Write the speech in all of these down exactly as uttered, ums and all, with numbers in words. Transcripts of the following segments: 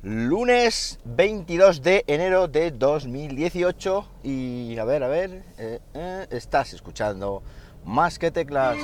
Lunes veintidós de enero de dos mil dieciocho y a ver, a ver, eh, eh, estás escuchando Más que Teclas.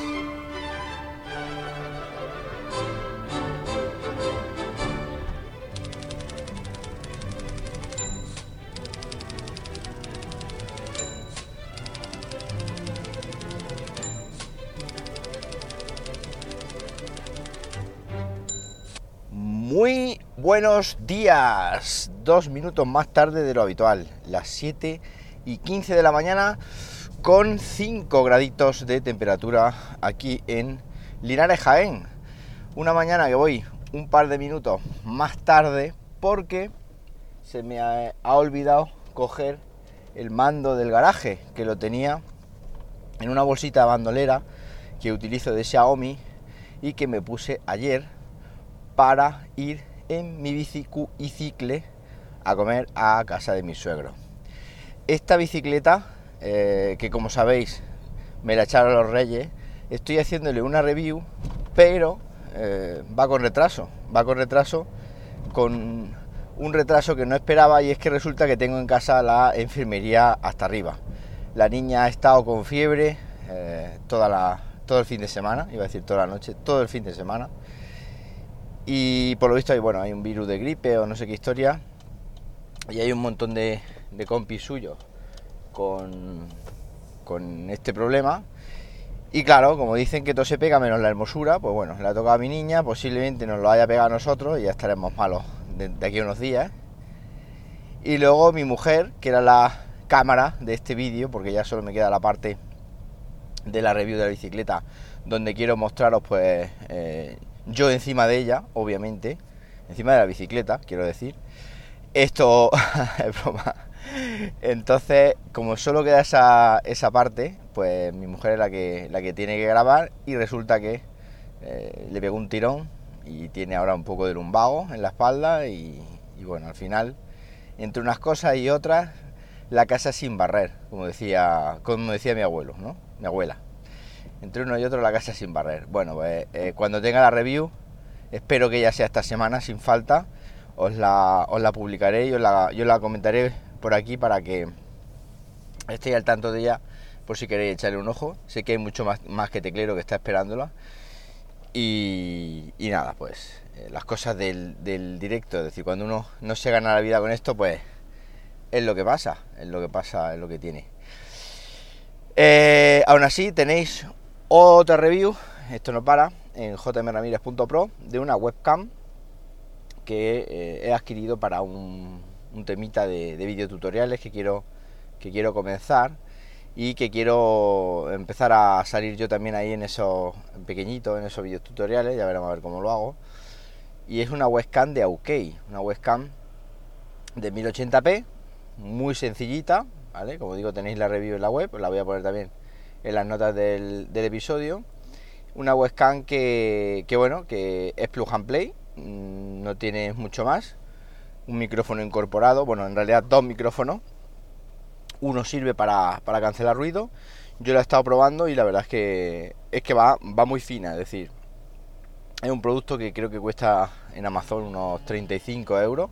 Muy buenos días, dos minutos más tarde de lo habitual, las siete y quince de la mañana, con cinco graditos de temperatura aquí en Linares, Jaén. Una mañana que voy un par de minutos más tarde porque se me ha, ha olvidado coger el mando del garaje, que lo tenía en una bolsita de bandolera que utilizo de Xiaomi y que me puse ayer para ir en mi bicicle a comer a casa de mi suegro. Esta bicicleta, eh, que como sabéis me la echaron los Reyes, estoy haciéndole una review, pero eh, va con retraso, va con retraso, con un retraso que no esperaba, y es que resulta que tengo en casa la enfermería hasta arriba. La niña ha estado con fiebre eh, toda la, todo el fin de semana, iba a decir toda la noche, todo el fin de semana. Y por lo visto hay, bueno, hay un virus de gripe o no sé qué historia, y hay un montón de, de compis suyos con, con este problema. Y claro, como dicen que todo se pega menos la hermosura, pues bueno, le ha tocado a mi niña, posiblemente nos lo haya pegado a nosotros y ya estaremos malos de, de aquí a unos días. Y luego mi mujer, que era la cámara de este vídeo, porque ya solo me queda la parte de la review de la bicicleta, donde quiero mostraros pues... Eh, yo encima de ella, obviamente, encima de la bicicleta, quiero decir. Esto es broma. Entonces, como solo queda esa, esa parte, pues mi mujer es la que, la que tiene que grabar, y resulta que eh, le pegó un tirón y tiene ahora un poco de lumbago en la espalda y, y bueno, al final, entre unas cosas y otras, la casa sin barrer, como decía, como decía mi abuelo, ¿no? Mi abuela. Entre uno y otro la casa sin barrer. Bueno, pues eh, cuando tenga la review, espero que ya sea esta semana, sin falta, os la, os la publicaré y os la, yo la comentaré por aquí para que estéis al tanto de ella, por si queréis echarle un ojo. Sé que hay mucho más, más que teclero que está esperándola. Y, y nada, pues eh, las cosas del, del directo, es decir, cuando uno no se gana la vida con esto, pues es lo que pasa, es lo que pasa, es lo que tiene. Eh, aún así tenéis otra review, esto no para, en j m ramirez punto pro, de una webcam que eh, he adquirido para un, un temita de, de videotutoriales que quiero, que quiero comenzar, y que quiero empezar a salir yo también ahí en esos en pequeñitos, en esos videotutoriales. Ya veremos a ver cómo lo hago. Y es una webcam de Aukey, una webcam de mil ochenta p, muy sencillita, ¿vale? Como digo, tenéis la review en la web, os la voy a poner también en las notas del, del episodio. Una webcam que, que bueno, que es plug and play, no tiene mucho más. Un micrófono incorporado, bueno, en realidad dos micrófonos. Uno sirve para, para cancelar ruido. Yo lo he estado probando y la verdad es que es que va, va muy fina, es decir, es un producto que creo que cuesta en Amazon unos treinta y cinco euros.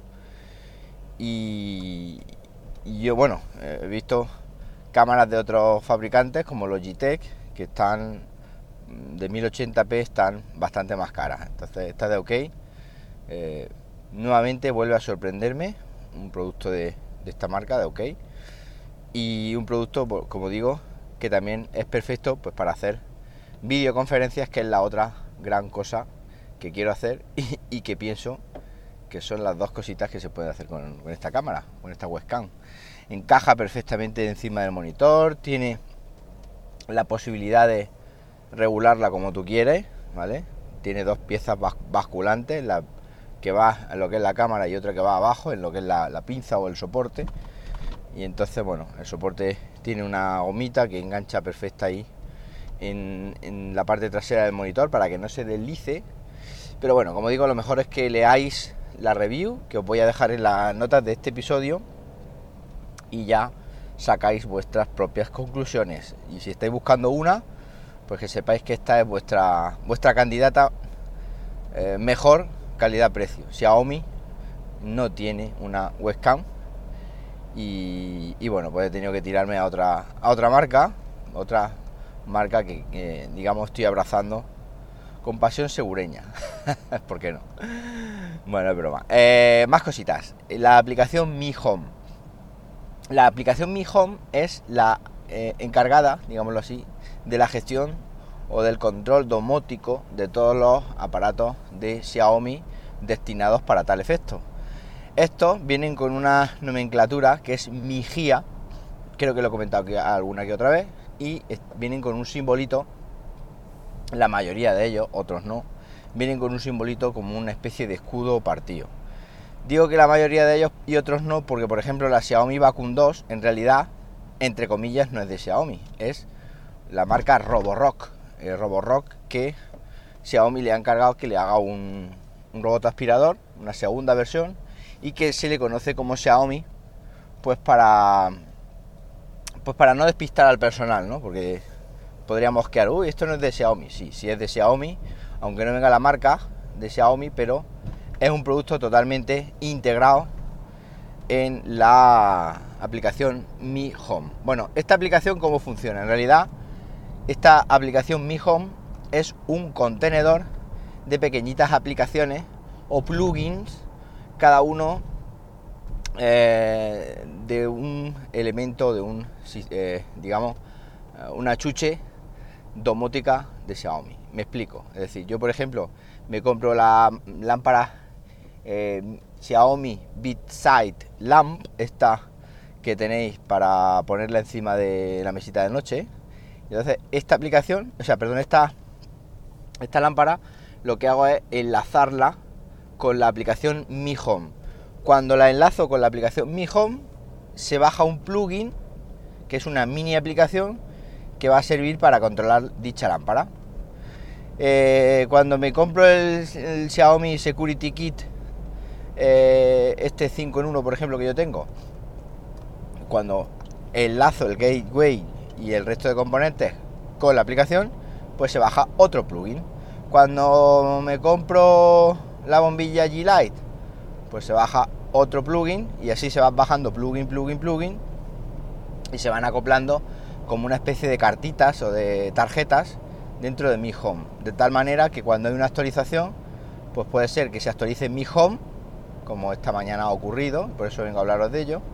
Y, y yo, bueno, he visto cámaras de otros fabricantes como Logitech que están de mil ochenta p, están bastante más caras. Entonces esta de Aukey eh, nuevamente vuelve a sorprenderme, un producto de, de esta marca de Aukey, y un producto, como digo, que también es perfecto pues para hacer videoconferencias, que es la otra gran cosa que quiero hacer y, y que pienso que son las dos cositas que se puede hacer con, con esta cámara, con esta webcam. Encaja perfectamente encima del monitor, tiene la posibilidad de regularla como tú quieres, ¿vale? Tiene dos piezas bas- basculantes, la que va en lo que es la cámara y otra que va abajo, en lo que es la, la pinza o el soporte. Y entonces, bueno, el soporte tiene una gomita que engancha perfecta ahí en, en la parte trasera del monitor para que no se deslice. Pero bueno, como digo, lo mejor es que leáis la review, que os voy a dejar en las notas de este episodio, y ya sacáis vuestras propias conclusiones. Y si estáis buscando una, pues que sepáis que esta es vuestra vuestra candidata eh, mejor calidad-precio. Xiaomi no tiene una webcam y, y bueno, pues he tenido que tirarme a otra a otra marca, otra marca que, que digamos estoy abrazando con pasión segureña. ¿Por qué no? Bueno, es broma. Eh, más cositas. La aplicación Mi Home. La aplicación Mi Home es la eh, encargada, digámoslo así, de la gestión o del control domótico de todos los aparatos de Xiaomi destinados para tal efecto. Estos vienen con una nomenclatura que es Mi Gia, creo que lo he comentado aquí alguna que otra vez, y vienen con un simbolito, la mayoría de ellos, otros no, vienen con un simbolito como una especie de escudo partido. Digo que la mayoría de ellos y otros no porque, por ejemplo, la Xiaomi Vacuum dos, en realidad, entre comillas, no es de Xiaomi, es la marca Roborock, el Roborock que Xiaomi le ha encargado que le haga un, un robot aspirador, una segunda versión, y que se le conoce como Xiaomi, pues para pues para no despistar al personal, ¿no? Porque podríamos quedar, uy, esto no es de Xiaomi. Sí, sí es de Xiaomi, aunque no venga la marca de Xiaomi, pero es un producto totalmente integrado en la aplicación Mi Home. Bueno, esta aplicación, ¿cómo funciona? En realidad, esta aplicación Mi Home es un contenedor de pequeñitas aplicaciones o plugins, cada uno eh, de un elemento, de un, eh, digamos, una chuche domótica de Xiaomi. Me explico. Es decir, yo por ejemplo me compro la lámpara eh, Xiaomi Beatside Lamp, esta que tenéis para ponerla encima de la mesita de noche. Entonces esta aplicación, o sea, perdón, esta, esta lámpara, lo que hago es enlazarla con la aplicación Mi Home. Cuando la enlazo con la aplicación Mi Home, se baja un plugin, que es una mini aplicación, que va a servir para controlar dicha lámpara. Eh, cuando me compro el, el Xiaomi Security Kit, eh, este cinco en uno, por ejemplo, que yo tengo, cuando enlazo el gateway y el resto de componentes con la aplicación, pues se baja otro plugin. Cuando me compro la bombilla G-Lite, pues se baja otro plugin, y así se van bajando plugin, plugin, plugin, y se van acoplando como una especie de cartitas o de tarjetas dentro de Mi Home, de tal manera que cuando hay una actualización, pues puede ser que se actualice Mi Home, como esta mañana ha ocurrido, por eso vengo a hablaros de ello,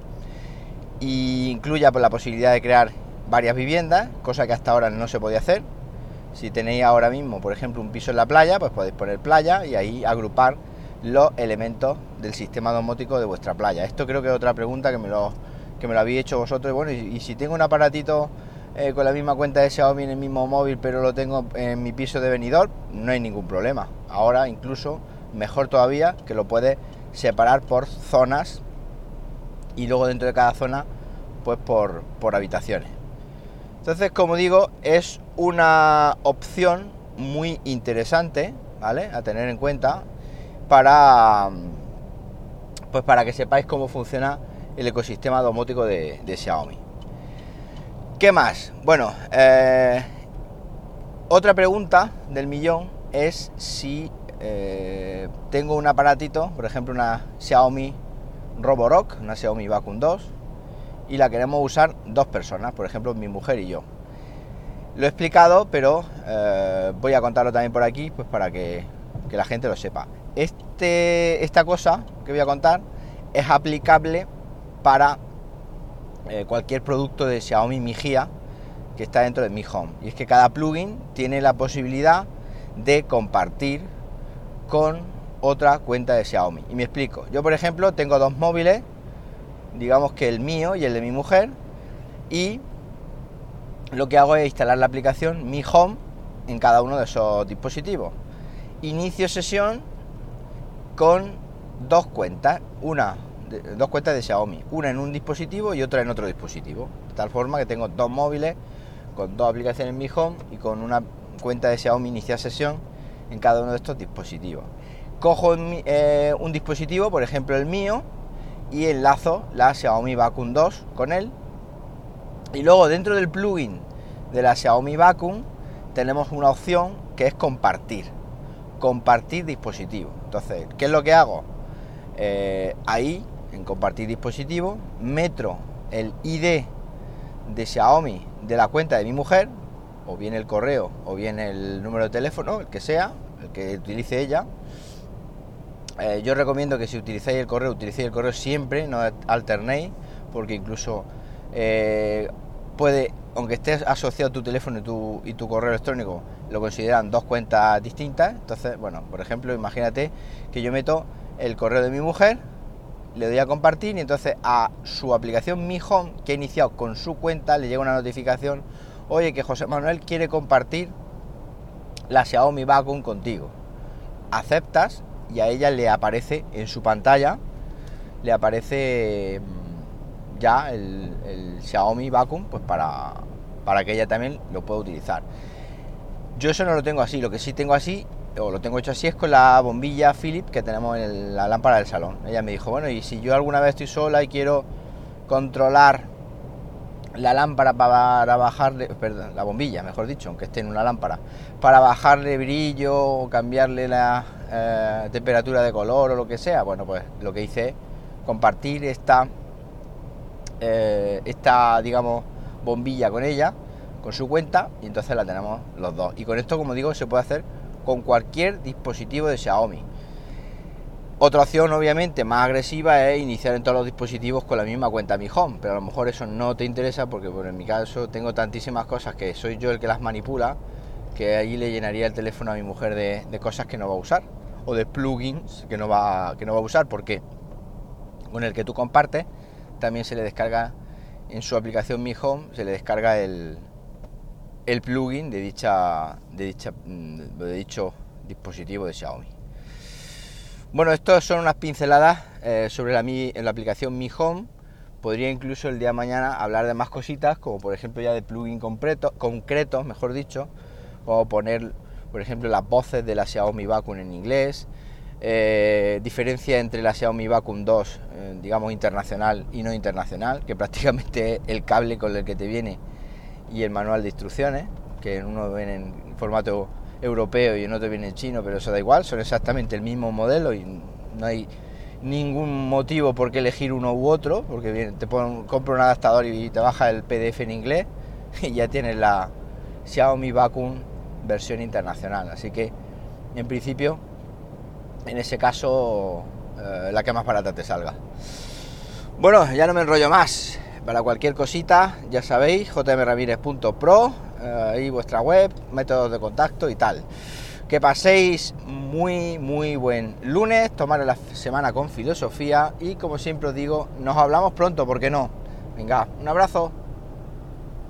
y incluya pues la posibilidad de crear varias viviendas, cosa que hasta ahora no se podía hacer. Si tenéis ahora mismo, por ejemplo, un piso en la playa, pues podéis poner playa y ahí agrupar los elementos del sistema domótico de vuestra playa. Esto creo que es otra pregunta que me lo, que me lo habéis hecho vosotros. Y bueno, y, y si tengo un aparatito eh, con la misma cuenta de Xiaomi en el mismo móvil, pero lo tengo en mi piso de Benidorm, no hay ningún problema. Ahora incluso mejor todavía, que lo puedes separar por zonas y luego dentro de cada zona pues por, por habitaciones. Entonces, como digo, es una opción muy interesante, ¿vale?, a tener en cuenta para pues para que sepáis cómo funciona el ecosistema domótico de, de Xiaomi. ¿Qué más? Bueno, eh, otra pregunta del millón es si eh, tengo un aparatito, por ejemplo una Xiaomi Roborock, una Xiaomi Vacuum dos, y la queremos usar dos personas, por ejemplo mi mujer y yo. Lo he explicado, pero eh, voy a contarlo también por aquí, pues para que, que la gente lo sepa. Este, esta cosa que voy a contar es aplicable para eh, cualquier producto de Xiaomi Mi Gia que está dentro de Mi Home. Y es que cada plugin tiene la posibilidad de compartir con otra cuenta de Xiaomi. Y me explico. Yo, por ejemplo, tengo dos móviles, digamos que el mío y el de mi mujer, y lo que hago es instalar la aplicación Mi Home en cada uno de esos dispositivos. Inicio sesión con dos cuentas, una de, dos cuentas de Xiaomi, una en un dispositivo y otra en otro dispositivo, de tal forma que tengo dos móviles con dos aplicaciones Mi Home y con una cuenta de Xiaomi iniciar sesión en cada uno de estos dispositivos. Cojo mi, eh, un dispositivo, por ejemplo el mío, y enlazo la Xiaomi Vacuum dos con él, y luego dentro del plugin de la Xiaomi Vacuum tenemos una opción que es compartir compartir dispositivo. Entonces, ¿qué es lo que hago? Eh, ahí, en compartir dispositivo, meto el I D de Xiaomi de la cuenta de mi mujer, o bien el correo, o bien el número de teléfono, el que sea, el que utilice ella. Eh, yo recomiendo que si utilizáis el correo, utilicéis el correo siempre, no alternéis, porque incluso eh, puede, aunque estés asociado tu teléfono y tu, y tu correo electrónico, lo consideran dos cuentas distintas. Entonces, bueno, por ejemplo, imagínate que yo meto el correo de mi mujer, le doy a compartir y entonces a su aplicación Mi Home, que he iniciado con su cuenta, le llega una notificación: oye, que José Manuel quiere compartir la Xiaomi Vacuum contigo. Aceptas y a ella le aparece en su pantalla, le aparece ya el, el Xiaomi Vacuum, pues para, para que ella también lo pueda utilizar. Yo eso no lo tengo así, lo que sí tengo así, o lo tengo hecho así, es con la bombilla Philips que tenemos en la lámpara del salón. Ella me dijo, bueno, y si yo alguna vez estoy sola y quiero controlar la lámpara para bajarle, perdón, la bombilla, mejor dicho, aunque esté en una lámpara, para bajarle brillo o cambiarle la eh, temperatura de color o lo que sea, bueno, pues lo que hice es compartir esta, eh, esta, digamos, bombilla con ella, con su cuenta, y entonces la tenemos los dos. Y con esto, como digo, se puede hacer con cualquier dispositivo de Xiaomi. Otra opción, obviamente, más agresiva, es iniciar en todos los dispositivos con la misma cuenta Mi Home, pero a lo mejor eso no te interesa porque, bueno, en mi caso tengo tantísimas cosas que soy yo el que las manipula, que ahí le llenaría el teléfono a mi mujer de, de cosas que no va a usar, o de plugins que no va, que no va a usar, porque con el que tú compartes también se le descarga en su aplicación Mi Home, se le descarga el, el plugin de, dicha, de, dicha, de dicho dispositivo de Xiaomi. Bueno, estos son unas pinceladas eh, sobre la, mi, la aplicación Mi Home. Podría incluso el día de mañana hablar de más cositas, como por ejemplo ya de plugin concreto, concretos, mejor dicho, como poner, por ejemplo, las voces de la Xiaomi Vacuum en inglés, eh, diferencia entre la Xiaomi Vacuum dos, eh, digamos, internacional y no internacional, que prácticamente es el cable con el que te viene y el manual de instrucciones, que en uno viene en formato europeo y en otro viene en chino, pero eso da igual, son exactamente el mismo modelo y no hay ningún motivo por qué elegir uno u otro, porque bien, te ponen, compra un adaptador y te baja el P D F en inglés y ya tienes la Xiaomi Vacuum versión internacional. Así que en principio, en ese caso, eh, la que más barata te salga. Bueno, ya no me enrollo más. Para cualquier cosita, ya sabéis, j m ramírez punto pro, eh, y vuestra web, métodos de contacto y tal. Que paséis muy, muy buen lunes, tomar la semana con filosofía y, como siempre os digo, nos hablamos pronto, ¿por qué no? Venga, un abrazo.